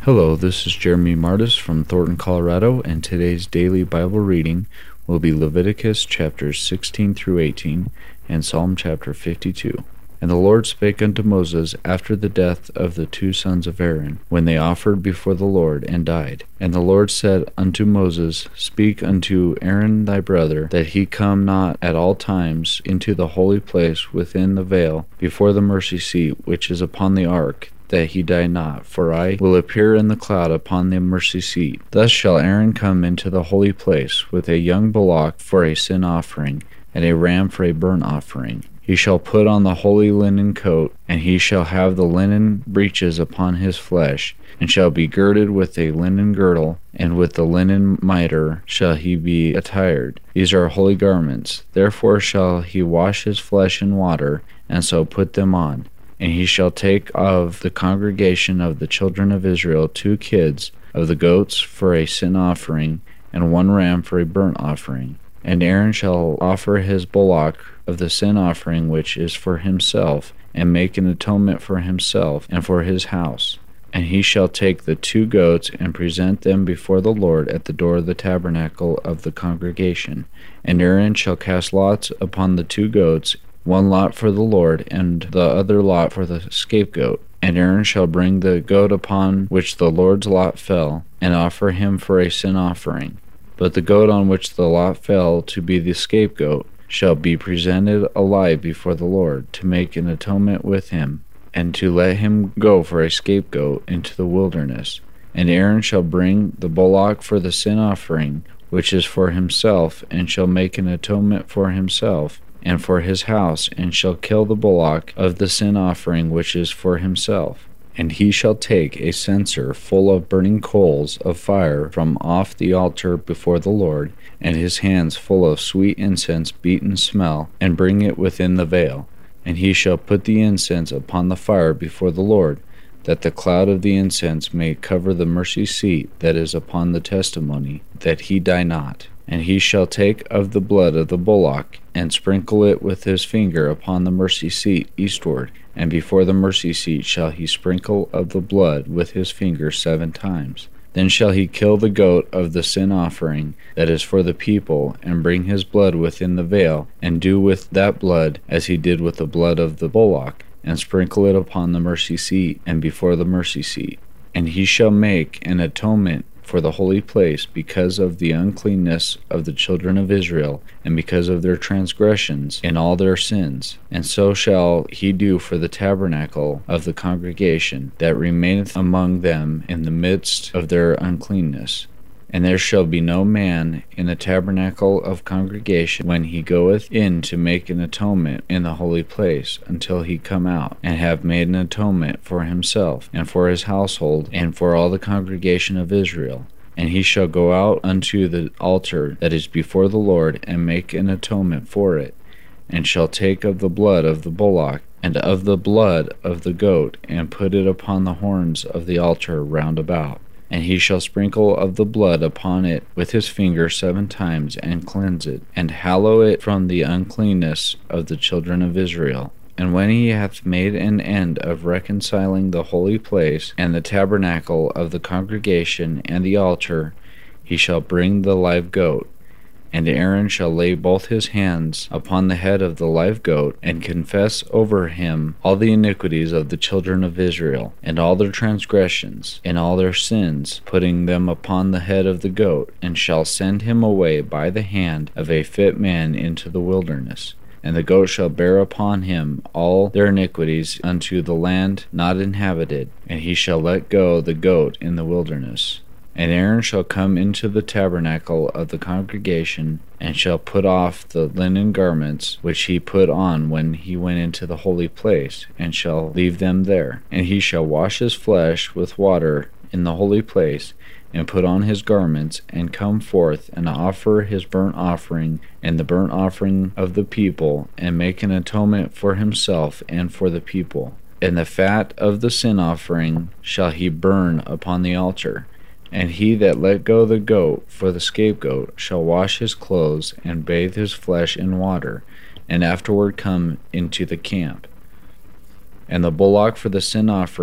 Hello, this is Jeremy Martis from Thornton, Colorado, and today's daily Bible reading will be Leviticus chapters 16 through 18 and Psalm chapter 52. And the Lord spake unto Moses after the death of the two sons of Aaron, when they offered before the Lord and died. And the Lord said unto Moses, Speak unto Aaron thy brother, that he come not at all times into the holy place within the veil, before the mercy seat which is upon the ark, that he die not, for I will appear in the cloud upon the mercy seat. Thus shall Aaron come into the holy place with a young bullock for a sin offering, and a ram for a burnt offering. He shall put on the holy linen coat, and he shall have the linen breeches upon his flesh, and shall be girded with a linen girdle, and with the linen mitre shall he be attired. These are holy garments. Therefore shall he wash his flesh in water, and so put them on. And he shall take of the congregation of the children of Israel 2 kids of the goats for a sin offering, and 1 ram for a burnt offering. And Aaron shall offer his bullock of the sin offering which is for himself, and make an atonement for himself and for his house. And he shall take the 2 goats and present them before the Lord at the door of the tabernacle of the congregation. And Aaron shall cast lots upon the 2 goats, 1 lot for the Lord, and the other lot for the scapegoat. And Aaron shall bring the goat upon which the Lord's lot fell, and offer him for a sin offering. But the goat on which the lot fell to be the scapegoat shall be presented alive before the Lord, to make an atonement with him, and to let him go for a scapegoat into the wilderness. And Aaron shall bring the bullock for the sin offering, which is for himself, and shall make an atonement for himself and for his house, and shall kill the bullock of the sin offering which is for himself. And he shall take a censer full of burning coals of fire from off the altar before the Lord, and his hands full of sweet incense beaten smell, and bring it within the veil. And he shall put the incense upon the fire before the Lord, that the cloud of the incense may cover the mercy seat that is upon the testimony, that he die not. And he shall take of the blood of the bullock, and sprinkle it with his finger upon the mercy seat eastward, and before the mercy seat shall he sprinkle of the blood with his finger 7 times. Then shall he kill the goat of the sin offering that is for the people, and bring his blood within the veil, and do with that blood as he did with the blood of the bullock, and sprinkle it upon the mercy seat and before the mercy seat. And he shall make an atonement for the holy place because of the uncleanness of the children of Israel, and because of their transgressions in all their sins. And so shall he do for the tabernacle of the congregation that remaineth among them in the midst of their uncleanness. And there shall be no man in the tabernacle of congregation when he goeth in to make an atonement in the holy place, until he come out, and have made an atonement for himself, and for his household, and for all the congregation of Israel. And he shall go out unto the altar that is before the Lord, and make an atonement for it, and shall take of the blood of the bullock, and of the blood of the goat, and put it upon the horns of the altar round about. And he shall sprinkle of the blood upon it with his finger 7 times, and cleanse it, and hallow it from the uncleanness of the children of Israel. And when he hath made an end of reconciling the holy place, and the tabernacle of the congregation, and the altar, he shall bring the live goat. And Aaron shall lay both his hands upon the head of the live goat, and confess over him all the iniquities of the children of Israel, and all their transgressions, and all their sins, putting them upon the head of the goat, and shall send him away by the hand of a fit man into the wilderness. And the goat shall bear upon him all their iniquities unto the land not inhabited, and he shall let go the goat in the wilderness. And Aaron shall come into the tabernacle of the congregation, and shall put off the linen garments which he put on when he went into the holy place, and shall leave them there. And he shall wash his flesh with water in the holy place, and put on his garments, and come forth, and offer his burnt offering and the burnt offering of the people, and make an atonement for himself and for the people. And the fat of the sin offering shall he burn upon the altar. And he that let go the goat for the scapegoat shall wash his clothes, and bathe his flesh in water, and afterward come into the camp. And the bullock for the sin offering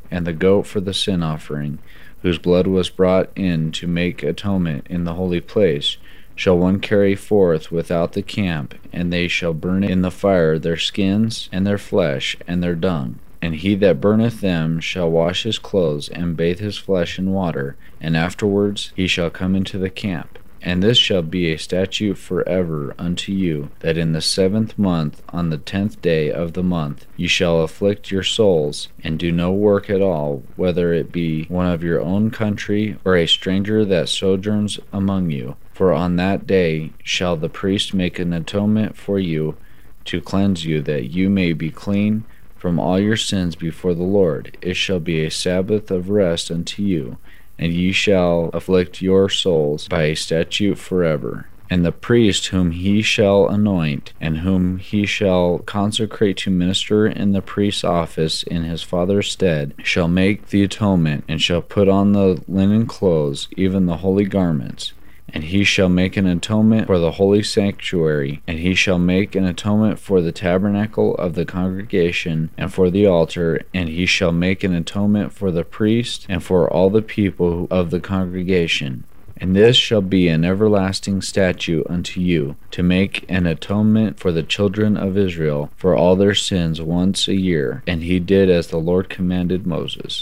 and the goat for the sin offering, whose blood was brought in to make atonement in the holy place, shall one carry forth without the camp, and they shall burn in the fire their skins, and their flesh, and their dung. And he that burneth them shall wash his clothes, and bathe his flesh in water, and afterwards he shall come into the camp. And this shall be a statute forever unto you, that in the 7th month, on the 10th day of the month, ye shall afflict your souls, and do no work at all, whether it be one of your own country, or a stranger that sojourns among you. For on that day shall the priest make an atonement for you, to cleanse you, that you may be clean from all your sins before the Lord. It shall be a Sabbath of rest unto you, and ye shall afflict your souls by a statute forever. And the priest whom he shall anoint, and whom he shall consecrate to minister in the priest's office in his father's stead, shall make the atonement, and shall put on the linen clothes, even the holy garments. And he shall make an atonement for the holy sanctuary, and he shall make an atonement for the tabernacle of the congregation, and for the altar, and he shall make an atonement for the priest, and for all the people of the congregation. And this shall be an everlasting statute unto you, to make an atonement for the children of Israel for all their sins once a year. And he did as the Lord commanded Moses.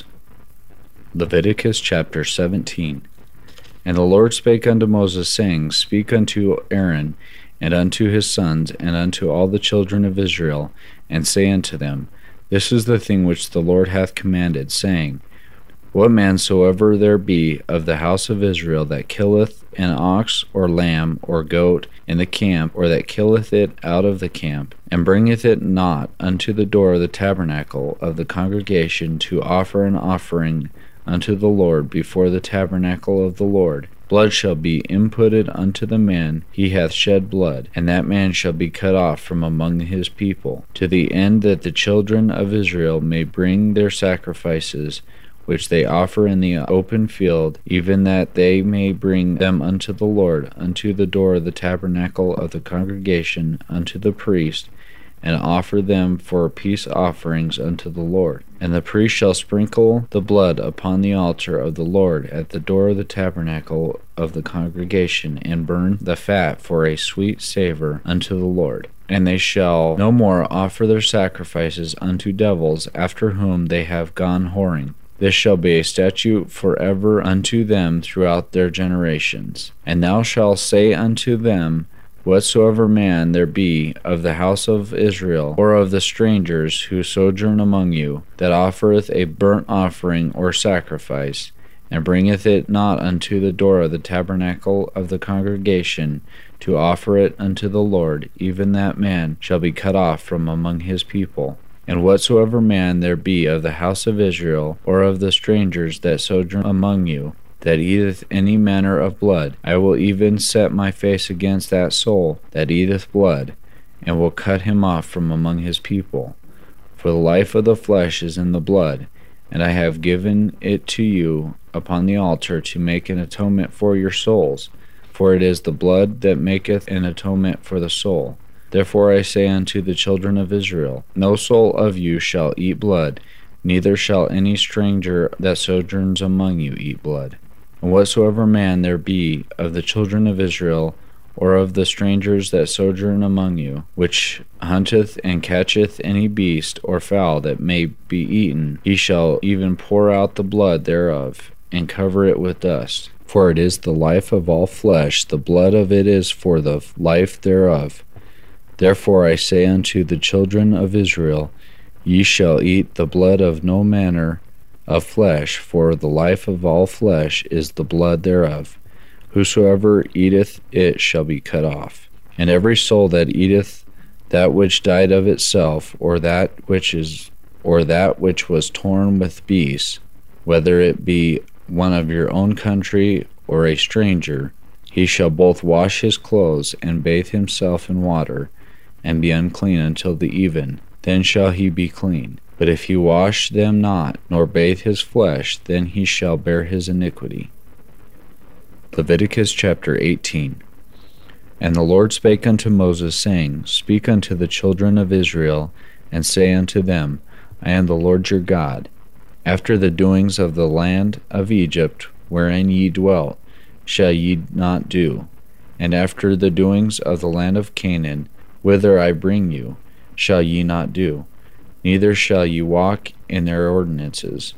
Leviticus chapter 17. And the Lord spake unto Moses, saying, Speak unto Aaron, and unto his sons, and unto all the children of Israel, and say unto them, This is the thing which the Lord hath commanded, saying, What man soever there be of the house of Israel that killeth an ox or lamb or goat in the camp, or that killeth it out of the camp, and bringeth it not unto the door of the tabernacle of the congregation to offer an offering unto the Lord before the tabernacle of the Lord, blood shall be imputed unto the man he hath shed blood, and that man shall be cut off from among his people, to the end that the children of Israel may bring their sacrifices which they offer in the open field, even that they may bring them unto the Lord, unto the door of the tabernacle of the congregation, unto the priest, and offer them for peace offerings unto the Lord. And the priest shall sprinkle the blood upon the altar of the Lord at the door of the tabernacle of the congregation, and burn the fat for a sweet savour unto the Lord. And they shall no more offer their sacrifices unto devils, after whom they have gone whoring. This shall be a statute forever unto them throughout their generations. And thou shalt say unto them, Whatsoever man there be of the house of Israel, or of the strangers who sojourn among you, that offereth a burnt offering or sacrifice, and bringeth it not unto the door of the tabernacle of the congregation, to offer it unto the Lord, even that man shall be cut off from among his people. And whatsoever man there be of the house of Israel, or of the strangers that sojourn among you, that eateth any manner of blood, I will even set my face against that soul that eateth blood, and will cut him off from among his people. For the life of the flesh is in the blood, and I have given it to you upon the altar to make an atonement for your souls, for it is the blood that maketh an atonement for the soul. Therefore I say unto the children of Israel, No soul of you shall eat blood, neither shall any stranger that sojourns among you eat blood. And whatsoever man there be of the children of Israel, or of the strangers that sojourn among you, which hunteth and catcheth any beast or fowl that may be eaten, he shall even pour out the blood thereof, and cover it with dust. For it is the life of all flesh, the blood of it is for the life thereof. Therefore I say unto the children of Israel, Ye shall eat the blood of no manner of flesh, for the life of all flesh is the blood thereof. Whosoever eateth it shall be cut off. And every soul that eateth that which died of itself, or that which was torn with beasts, whether it be one of your own country or a stranger, he shall both wash his clothes and bathe himself in water, and be unclean until the even. Then shall he be clean. But if he wash them not, nor bathe his flesh, then he shall bear his iniquity. Leviticus chapter 18. And the Lord spake unto Moses, saying, Speak unto the children of Israel, and say unto them, I am the Lord your God. After the doings of the land of Egypt, wherein ye dwelt, shall ye not do. And after the doings of the land of Canaan, whither I bring you, shall ye not do. Neither shall ye walk in their ordinances.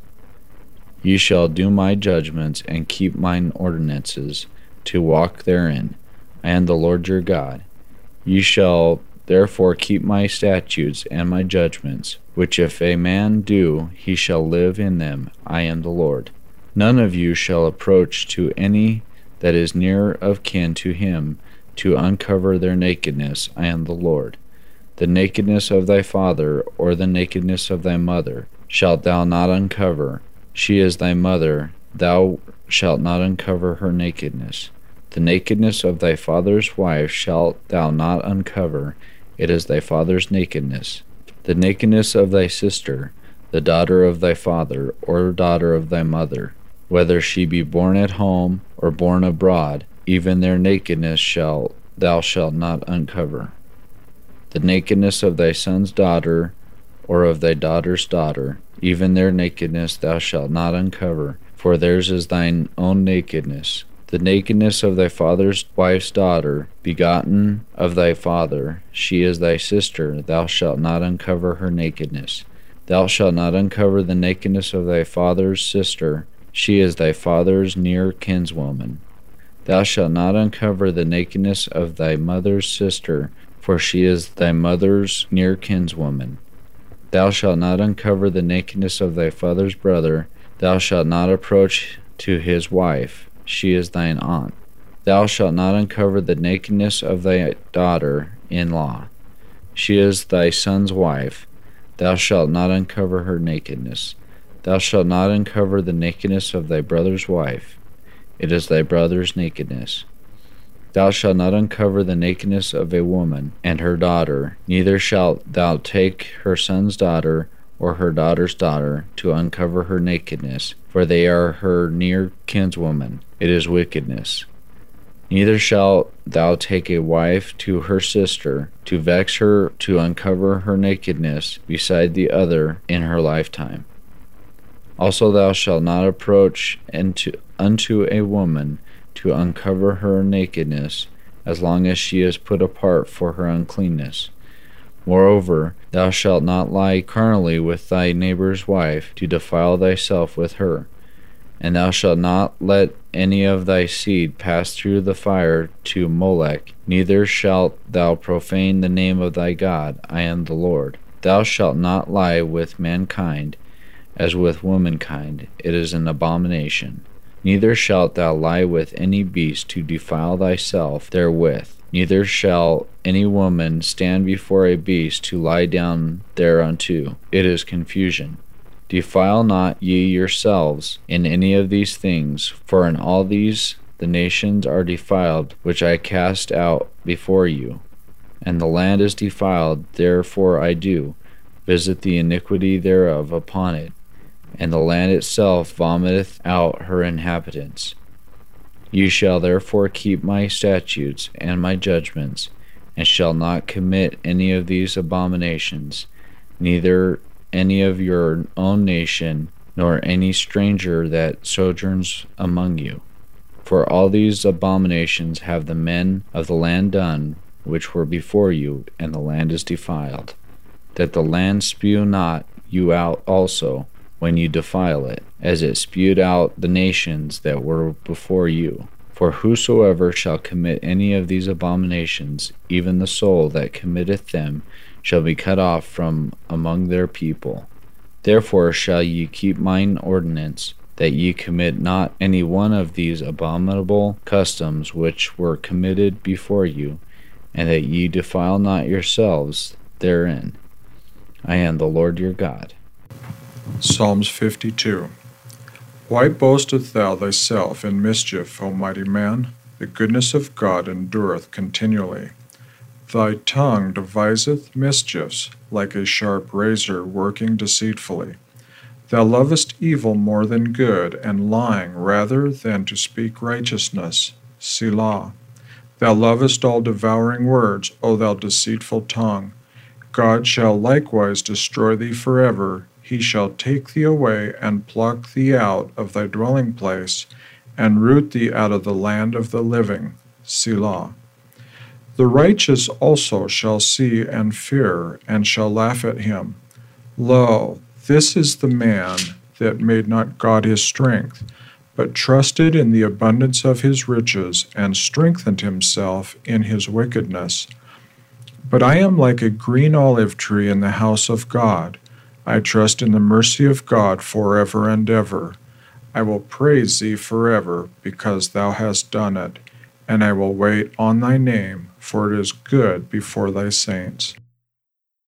Ye shall do my judgments, and keep mine ordinances, to walk therein. I am the Lord your God. Ye shall therefore keep my statutes and my judgments, which if a man do, he shall live in them. I am the Lord. None of you shall approach to any that is near of kin to him, to uncover their nakedness. I am the Lord. The nakedness of thy father, or the nakedness of thy mother, shalt thou not uncover. She is thy mother, thou shalt not uncover her nakedness. The nakedness of thy father's wife shalt thou not uncover, it is thy father's nakedness. The nakedness of thy sister, the daughter of thy father, or daughter of thy mother, whether she be born at home or born abroad, even their nakedness thou shalt not uncover. The nakedness of thy son's daughter, or of thy daughter's daughter, even their nakedness thou shalt not uncover, for theirs is thine own nakedness. The nakedness of thy father's wife's daughter, begotten of thy father, she is thy sister, thou shalt not uncover her nakedness. Thou shalt not uncover the nakedness of thy father's sister, she is thy father's near kinswoman. Thou shalt not uncover the nakedness of thy mother's sister, for she is thy mother's near kinswoman. Thou shalt not uncover the nakedness of thy father's brother. Thou shalt not approach to his wife, she is thine aunt. Thou shalt not uncover the nakedness of thy daughter-in-law, she is thy son's wife. Thou shalt not uncover her nakedness. Thou shalt not uncover the nakedness of thy brother's wife, it is thy brother's nakedness. Thou shalt not uncover the nakedness of a woman and her daughter, neither shalt thou take her son's daughter or her daughter's daughter to uncover her nakedness, for they are her near kinswoman, it is wickedness. Neither shalt thou take a wife to her sister, to vex her, to uncover her nakedness beside the other in her lifetime. Also thou shalt not approach unto a woman to uncover her nakedness, as long as she is put apart for her uncleanness. Moreover, thou shalt not lie carnally with thy neighbor's wife, to defile thyself with her. And thou shalt not let any of thy seed pass through the fire to Molech, neither shalt thou profane the name of thy God. I am the Lord. Thou shalt not lie with mankind, as with womankind, it is an abomination. Neither shalt thou lie with any beast to defile thyself therewith. Neither shall any woman stand before a beast to lie down thereunto. It is confusion. Defile not ye yourselves in any of these things, for in all these the nations are defiled, which I cast out before you. And the land is defiled, therefore I do visit the iniquity thereof upon it, and the land itself vomiteth out her inhabitants. Ye shall therefore keep my statutes and my judgments, and shall not commit any of these abominations, neither any of your own nation, nor any stranger that sojourns among you. For all these abominations have the men of the land done, which were before you, and the land is defiled. That the land spew not you out also, when you defile it, as it spewed out the nations that were before you. For whosoever shall commit any of these abominations, even the soul that committeth them, shall be cut off from among their people. Therefore shall ye keep mine ordinance, that ye commit not any one of these abominable customs which were committed before you, and that ye defile not yourselves therein. I am the Lord your God. Psalms 52. Why boastest thou thyself in mischief, O mighty man? The goodness of God endureth continually. Thy tongue deviseth mischiefs, like a sharp razor working deceitfully. Thou lovest evil more than good, and lying rather than to speak righteousness. Selah. Thou lovest all devouring words, O thou deceitful tongue. God shall likewise destroy thee forever. he shall take thee away, and pluck thee out of thy dwelling place, and root thee out of the land of the living. Selah. The righteous also shall see and fear, and shall laugh at him. Lo, this is the man that made not God his strength, but trusted in the abundance of his riches, and strengthened himself in his wickedness. But I am like a green olive tree in the house of God. I trust in the mercy of God forever and ever. I will praise thee forever, because thou hast done it, and I will wait on thy name, for it is good before thy saints.